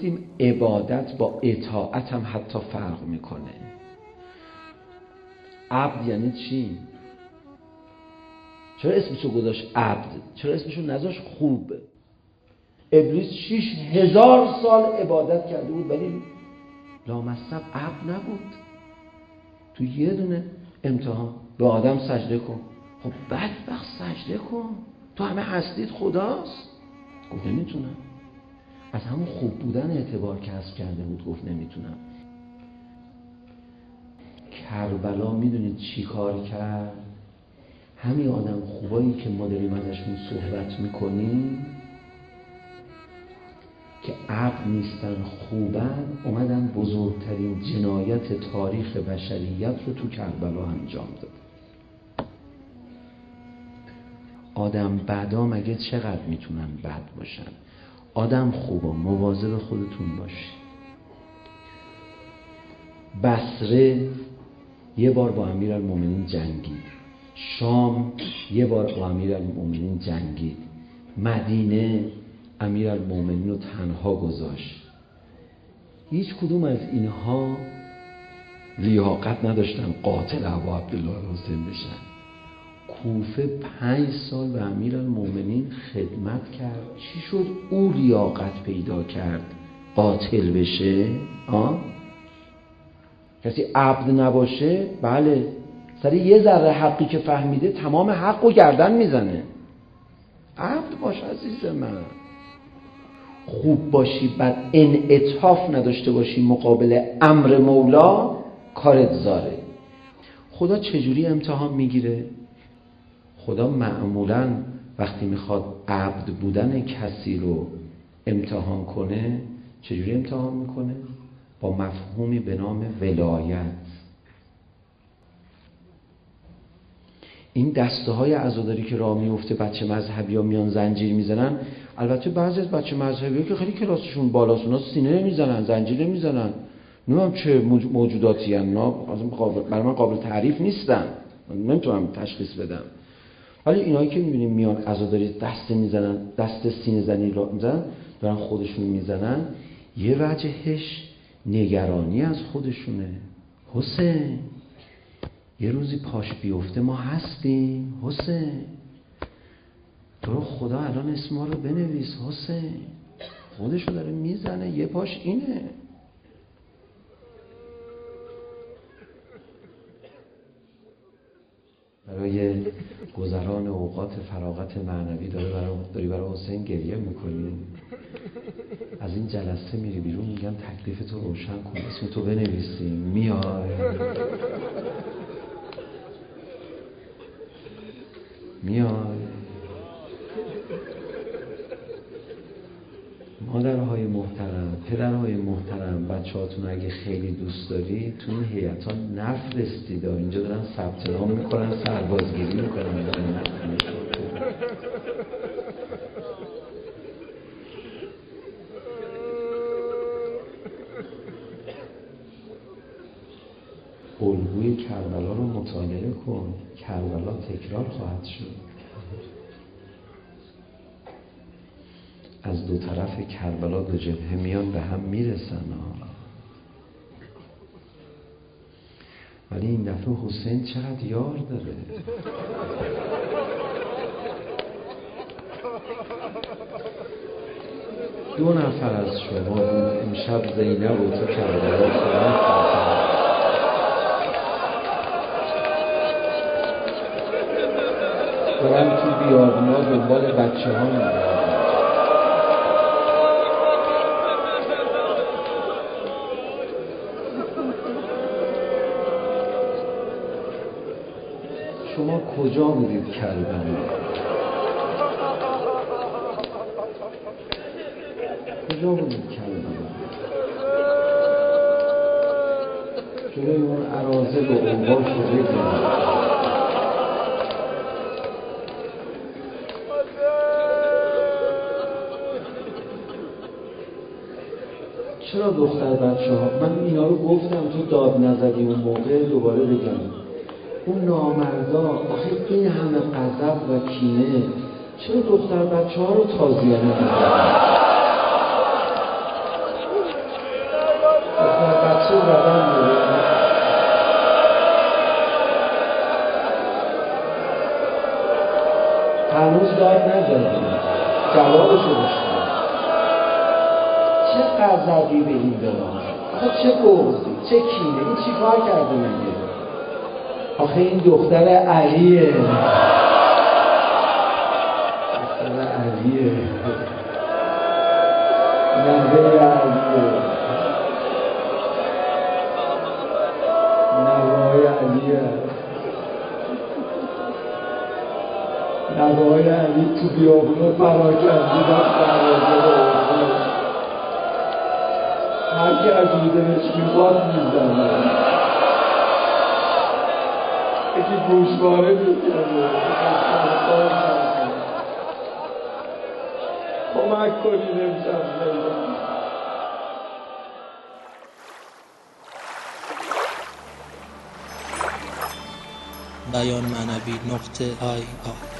گفتیم عبادت با اطاعت هم حتی فرق میکنه. عبد یعنی چی؟ چرا اسمشو گذاشت عبد؟ چرا اسمشو نذاشت خوب؟ ابلیس 6000 سال عبادت کرده بود ولی لامصب عبد نبود. تو یه دونه امتحان به آدم سجده کن. خب بدبخت سجده کن، تو همه هستید خداست. گفت نمیتونم. از همون خوب بودن اعتبار کسب کرده بود، گفت نمیتونم. کربلا میدونید چی کار کرد؟ همین آدم خوبایی که ما داریم ازشون صحبت میکنیم که عبد نیستن خوبن، اومدن بزرگترین جنایت تاریخ بشریت رو تو کربلا انجام داد. آدم بدا مگه چقدر میتونن بد باشن؟ آدم خوبا مواظب خودتون باشید. بصره یه بار با امیرالمومنین جنگید، شام یه بار با امیرالمومنین جنگید، مدینه امیرالمومنین رو تنها گذاشت. هیچ کدوم از اینها لیاقت نداشتن قاتل ابا عبدالله حسین بشن. کوفه 5 سال به امیرالمومنین خدمت کرد. چی شد او لیاقت پیدا کرد قاتل بشه؟ کسی عبد نباشه بله سر یه ذره حقی که فهمیده تمام حق رو گردن میزنه. عبد باش عزیز من، خوب باشی بعد انعطاف نداشته باشی مقابل امر مولا، کارت زاره. خدا چجوری امتحان میگیره؟ خدا معمولاً وقتی میخواد عبد بودن کسی رو امتحان کنه چجوری امتحان میکنه؟ با مفهومی به نام ولایت. این دسته های عزاداری که راه میفته، بچه مذهبی ها میان زنجیر میزنن. البته بعضی از بچه مذهبی ها که خیلی کلاسشون بالاست، اونا سینه نمیزنن، زنجیر نمیزنن، نمیدونم چه موجوداتی هستن، اونا برای من قابل تعریف نیستن، نمیتونم تشخیص بدم. ولی اینایی که میبینیم میان عزاداری دست میزنن، دست سینه زنی را میزنن، دارن خودشون میزنن، یه وجهش نگرانی از خودشونه. حسین یه روزی پاش بیفته ما هستیم. حسین تو رو خدا الان اسم ما رو بنویس. حسین خودشو داره میزنه، یه پاش اینه. برای گذران اوقات فراغت معنوی داری برای حسین گریه میکنی. از این جلسه میری بیرون میگن تکلیف تو روشن کن، اسم تو بنویسیم، میای مادرهای محترم، پدرهای محترم، بچه‌هاتون اگه خیلی دوست داری تو این هیئت‌ها نفرستید. اینجا دارن ثبت نام میکنن، سربازگیری میکنن. الگوی کربلا رو مطالعه کن. کربلا تکرار خواهد شد. از دو طرف کربلا دو جبهه میان به هم میرسن. ولی این دفعه حسین چقدر یار داره. دو نفر از شما امشب زینب و تو کربلا خواهد دارن تو بیابونا دنبال بچه ها میگردن. شما کجا بودید کربلا؟ کجا بودید کربلا؟ جلوی اون اراذل و اوباش رو بگیرید. چرا دختر بچه ها؟ من اینا رو گفتم تو داد نزدی اون موقع، دوباره بگم اون نامردا آخه این همه غضب و کینه چرا دختر بچه ها رو تازیانه نمی‌کنن؟ دست او رقم بوده. هنوز داد نزدیم، جوابشو بشنیم. چه غضبی به این دارم، آخه چه بغضی، چه کینه، این چی کار کرده میگه؟ آخه این دختر علیه، دختر علیه، نوه علیه، نوای علیه، نوای علی تو بیابون پراکندی دست دروازه هر که از بودنش میخواد میزنه، یکی گوشواره میکنه. کمک کنید امشب بیانمنوی.ir